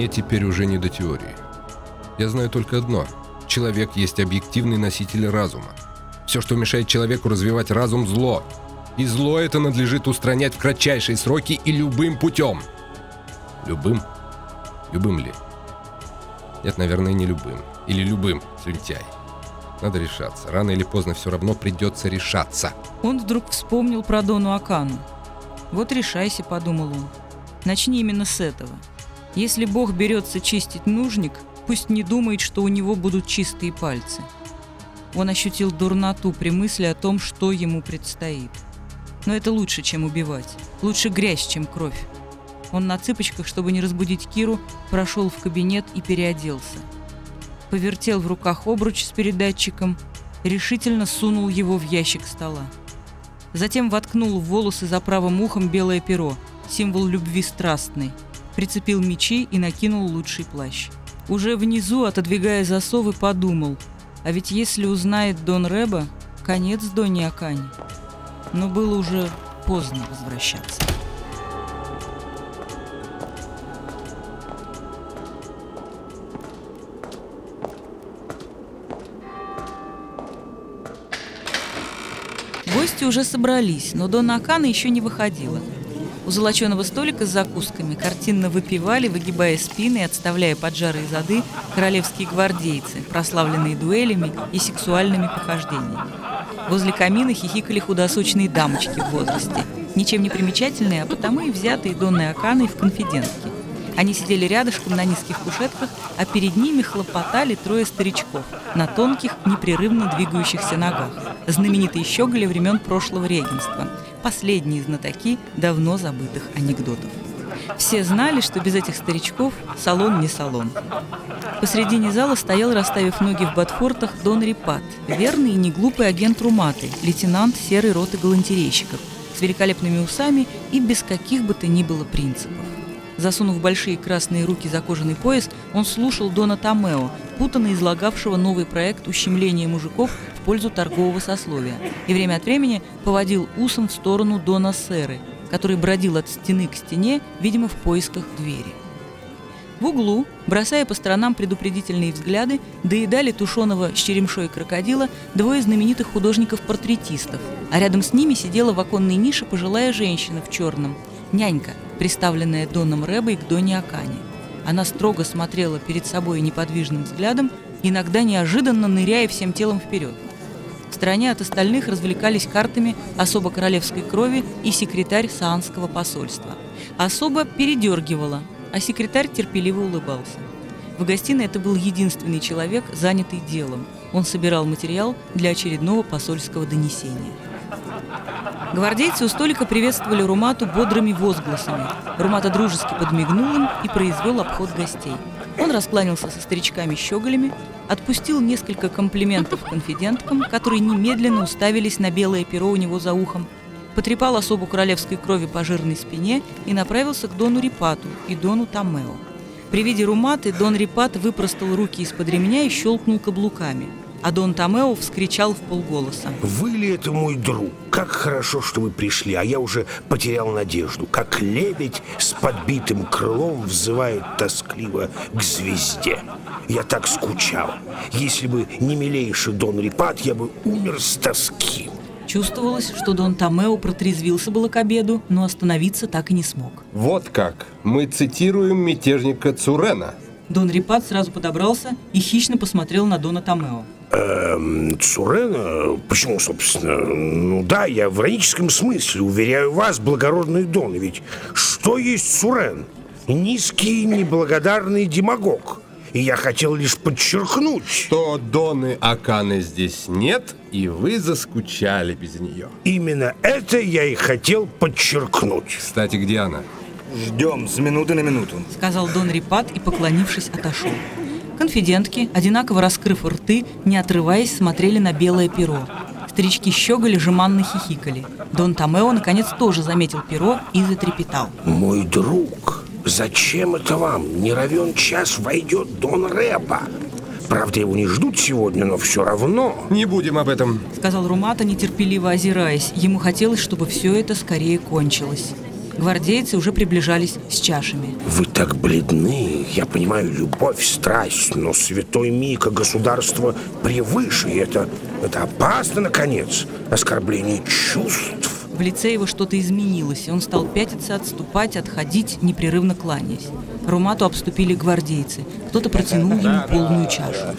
Мне теперь уже не до теории. Я знаю только одно. Человек есть объективный носитель разума. Все, что мешает человеку развивать разум, зло. И зло это надлежит устранять в кратчайшие сроки и любым путем. Любым? Любым ли? Нет, наверное, не любым. Или любым, слюнтяй. Надо решаться. Рано или поздно все равно придется решаться. Он вдруг вспомнил про Дону Акану. «Вот решайся», — подумал он. «Начни именно с этого. Если Бог берется чистить нужник, пусть не думает, что у него будут чистые пальцы». Он ощутил дурноту при мысли о том, что ему предстоит. Но это лучше, чем убивать. Лучше грязь, чем кровь. Он на цыпочках, чтобы не разбудить Киру, прошел в кабинет и переоделся. Повертел в руках обруч с передатчиком, решительно сунул его в ящик стола. Затем воткнул в волосы за правым ухом белое перо, символ любви страстной, прицепил мечи и накинул лучший плащ. Уже внизу, отодвигая засовы, подумал: а ведь если узнает Дон Рэба, конец Доне Акане. Но было уже поздно возвращаться. Гости уже собрались, но Дона Акана еще не выходила. У золоченого столика с закусками картинно выпивали, выгибая спины и отставляя поджарые зады, королевские гвардейцы, прославленные дуэлями и сексуальными похождениями. Возле камина хихикали худосочные дамочки в возрасте, ничем не примечательные, а потому и взятые Донной Аканой в конфидентки. Они сидели рядышком на низких кушетках, а перед ними хлопотали трое старичков на тонких, непрерывно двигающихся ногах, знаменитые щеголи времен прошлого регенства, последние знатоки давно забытых анекдотов. Все знали, что без этих старичков салон не салон. Посредине зала стоял, расставив ноги в ботфортах, Дон Рипат, верный и неглупый агент Руматы, лейтенант серой роты галантерейщиков, с великолепными усами и без каких бы то ни было принципов. Засунув большие красные руки за кожаный пояс, он слушал Дона Томео, путанно излагавшего новый проект ущемления мужиков в пользу торгового сословия, и время от времени поводил усом в сторону Дона Серы, который бродил от стены к стене, видимо, в поисках двери. В углу, бросая по сторонам предупредительные взгляды, доедали тушеного с черемшой крокодила двое знаменитых художников-портретистов, а рядом с ними сидела в оконной нише пожилая женщина в черном, нянька, приставленная Доном Рэбой к Доне Акане. Она строго смотрела перед собой неподвижным взглядом, иногда неожиданно ныряя всем телом вперед. В стороне от остальных развлекались картами особо королевской крови и секретарь Саанского посольства. Особо передергивала, а секретарь терпеливо улыбался. В гостиной это был единственный человек, занятый делом. Он собирал материал для очередного посольского донесения. Гвардейцы у столика приветствовали Румату бодрыми возгласами. Румата дружески подмигнул им и произвел обход гостей. Он раскланялся со старичками-щеголями, отпустил несколько комплиментов конфиденткам, которые немедленно уставились на белое перо у него за ухом, потрепал особу королевской крови по жирной спине и направился к Дону Рипату и Дону Томео. При виде Руматы Дон Рипат выпростал руки из-под ремня и щелкнул каблуками, а Дон Томео вскричал вполголоса: «Вы ли это мой друг? Как хорошо, что вы пришли, а я уже потерял надежду. Как лебедь с подбитым крылом взывает тоскливо к звезде. Я так скучал. Если бы не милейший Дон Рипат, я бы умер с тоски». Чувствовалось, что Дон Томео протрезвился было к обеду, но остановиться так и не смог. Вот как. Мы цитируем мятежника Цурена. Дон Рипат сразу подобрался и хищно посмотрел на Дона Томео. Цурена? Почему, собственно? Ну да, я в ироническом смысле, уверяю вас, благородный Дон. Ведь что есть Цурен? Низкий, неблагодарный демагог. И я хотел лишь подчеркнуть, что Доны Аканы здесь нет, и вы заскучали без нее. Именно это я и хотел подчеркнуть. Кстати, где она? Ждем с минуты на минуту, сказал Дон Рипат и, поклонившись, отошел. Конфидентки, одинаково раскрыв рты, не отрываясь, смотрели на белое перо. Старички щеголи, жеманно хихикали. Дон Томео, наконец, тоже заметил перо и затрепетал. «Мой друг, зачем это вам? Не равен час войдет Дон Рэба. Правда, его не ждут сегодня, но все равно». «Не будем об этом», сказал Румата, нетерпеливо озираясь. Ему хотелось, чтобы все это скорее кончилось. Гвардейцы уже приближались с чашами. Вы так бледны. Я понимаю, любовь, страсть, но святой Мика государство превыше. И это опасно, наконец. Оскорбление чувств. В лице его что-то изменилось, и он стал пятиться, отступать, отходить, непрерывно кланяясь. Румату обступили гвардейцы. Кто-то протянул ему полную чашу.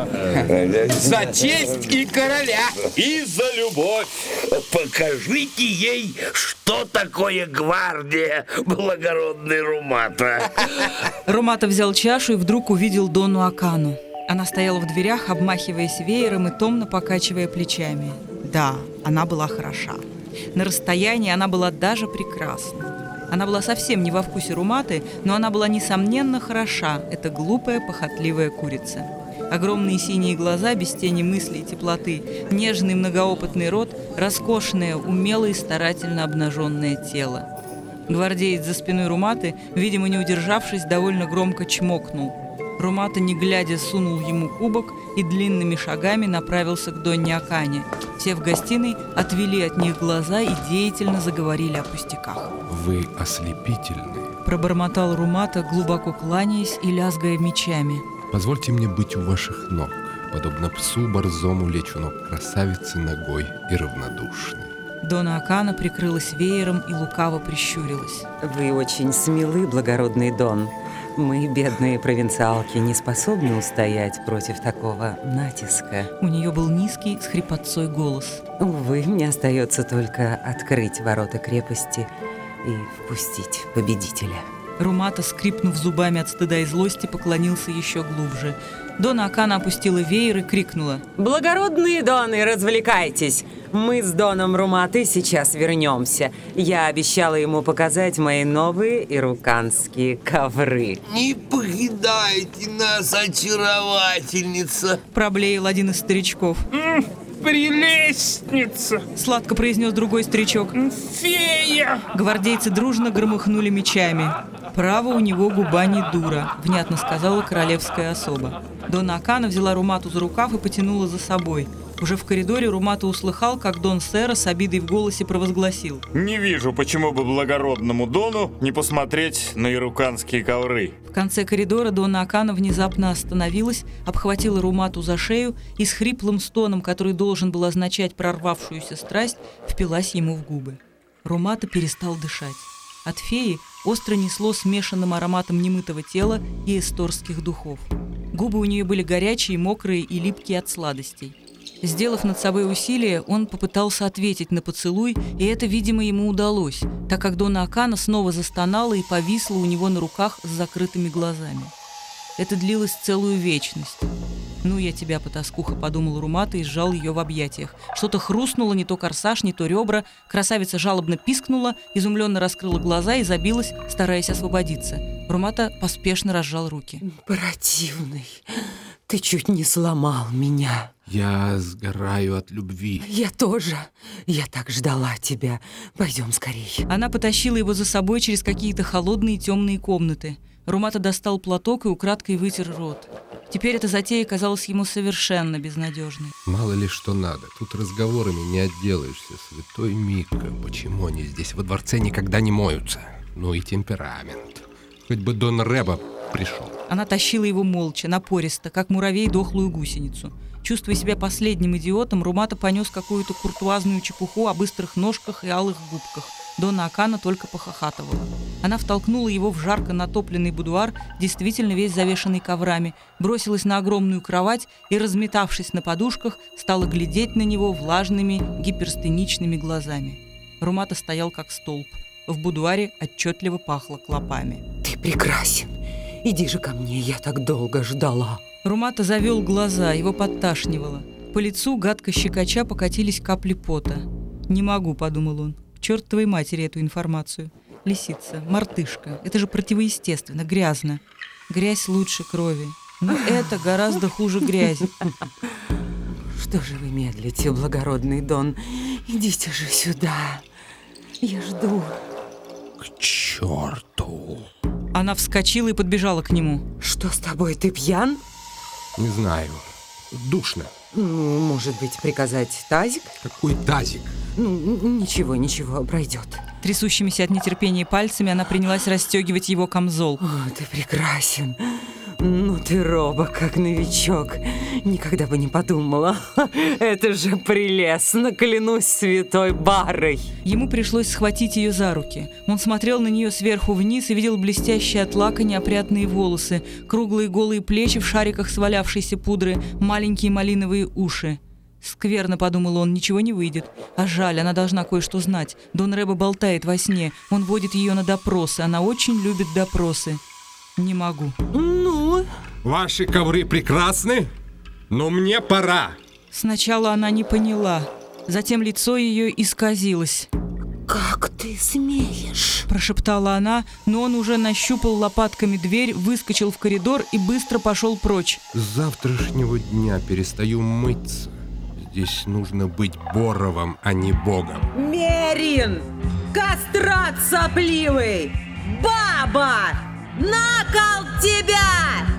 За честь и короля, и за любовь. Покажите ей, что такое гвардия, благородный Румата. Румата взял чашу и вдруг увидел Дону Акану. Она стояла в дверях, обмахиваясь веером и томно покачивая плечами. Да, она была хороша. На расстоянии она была даже прекрасна. Она была совсем не во вкусе Руматы, но она была несомненно хороша, эта глупая, похотливая курица. Огромные синие глаза без тени мысли и теплоты, нежный многоопытный рот, роскошное, умелое и старательно обнаженное тело. Гвардеец за спиной Руматы, видимо, не удержавшись, довольно громко чмокнул. Румата, не глядя, сунул ему кубок и длинными шагами направился к Донне Акане. Все в гостиной отвели от них глаза и деятельно заговорили о пустяках. Вы ослепительны. Пробормотал Румата, глубоко кланяясь и лязгая мечами. Позвольте мне быть у ваших ног, подобно псу борзому лечь у ног красавицы ногой и равнодушной. Дона Акана прикрылась веером и лукаво прищурилась. Вы очень смелы, благородный Дон. Мы, бедные провинциалки, не способны устоять против такого натиска. У нее был низкий, с хрипотцой голос. Увы, мне остается только открыть ворота крепости и впустить победителя. Румата, скрипнув зубами от стыда и злости, поклонился еще глубже. Дона Акана опустила веер и крикнула: Благородные Доны, развлекайтесь! Мы с Доном Руматой сейчас вернемся. Я обещала ему показать мои новые ируканские ковры. Не покидайте нас, очаровательница. Проблеял один из старичков. Прелестница! Сладко произнес другой старичок. Фея! Гвардейцы дружно громыхнули мечами. «Право, у него губа не дура», — внятно сказала королевская особа. Дона Акана взяла Румату за рукав и потянула за собой. Уже в коридоре Румата услыхал, как Дон Сера с обидой в голосе провозгласил: Не вижу, почему бы благородному Дону не посмотреть на ируканские ковры. В конце коридора Дона Акана внезапно остановилась, обхватила Румату за шею и с хриплым стоном, который должен был означать прорвавшуюся страсть, впилась ему в губы. Румата перестал дышать. От феи остро несло смешанным ароматом немытого тела и эсторских духов. Губы у нее были горячие, мокрые и липкие от сладостей. Сделав над собой усилие, он попытался ответить на поцелуй, и это, видимо, ему удалось, так как Дона Акана снова застонала и повисла у него на руках с закрытыми глазами. Это длилось целую вечность. «Ну, я тебя, потаскуха», — подумал Румата и сжал ее в объятиях. Что-то хрустнуло, не то корсаж, не то ребра. Красавица жалобно пискнула, изумленно раскрыла глаза и забилась, стараясь освободиться. Румата поспешно разжал руки. Противный, ты чуть не сломал меня. Я сгораю от любви. Я тоже. Я так ждала тебя. Пойдем скорее. Она потащила его за собой через какие-то холодные темные комнаты. Румата достал платок и украдкой вытер рот. Теперь эта затея казалась ему совершенно безнадежной. Мало ли что надо. Тут разговорами не отделаешься. Святой Мика, почему они здесь во дворце никогда не моются? Ну и темперамент. Хоть бы Дон Реба пришел. Она тащила его молча, напористо, как муравей дохлую гусеницу. Чувствуя себя последним идиотом, Румата понес какую-то куртуазную чепуху о быстрых ножках и алых губках. Дона Акана только похохатывала. Она втолкнула его в жарко натопленный будуар, действительно весь завешанный коврами, бросилась на огромную кровать и, разметавшись на подушках, стала глядеть на него влажными, гиперстеничными глазами. Румата стоял как столб. В будуаре отчетливо пахло клопами. Ты прекрасен. Иди же ко мне, я так долго ждала. Румата завел глаза, его подташнивало. По лицу, гадко щекоча, покатились капли пота. «Не могу», — подумал он. «К чертовой матери эту информацию. Лисица, мартышка. Это же противоестественно, грязно. Грязь лучше крови. Но это гораздо хуже грязи». Что же вы медлите, благородный Дон? Идите же сюда. Я жду. К черту. Она вскочила и подбежала к нему. Что с тобой, ты пьян? Не знаю. Душно. Ну, может быть, приказать тазик? Какой тазик? Ну, ничего, пройдет. Трясущимися от нетерпения пальцами она принялась расстегивать его камзол. О, ты прекрасен. Ну ты робок, как новичок. Никогда бы не подумала. Это же прелестно, клянусь святой Барой. Ему пришлось схватить ее за руки. Он смотрел на нее сверху вниз и видел блестящие от лака неопрятные волосы, круглые голые плечи в шариках свалявшейся пудры, маленькие малиновые уши. «Скверно», — подумал он, — «ничего не выйдет. А жаль, она должна кое-что знать. Дон Рэбо болтает во сне, он водит ее на допросы, она очень любит допросы. Не могу». Ну? Ваши ковры прекрасны, но мне пора. Сначала она не поняла, затем лицо ее исказилось. Как ты смеешь? Прошептала она, но он уже нащупал лопатками дверь, выскочил в коридор и быстро пошел прочь. С завтрашнего дня перестаю мыться. Здесь нужно быть Боровым, а не Богом. Мерин! Кастрат сопливый! Баба! На кол тебя!